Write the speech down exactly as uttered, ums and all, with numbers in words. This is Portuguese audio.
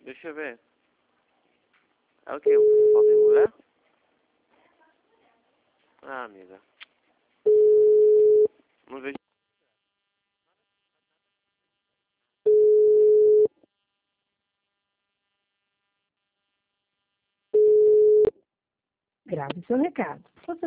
Deixa eu ver. É o que? Falta de mulher? Ah, amiga. Não vejo. Grave seu recado. Você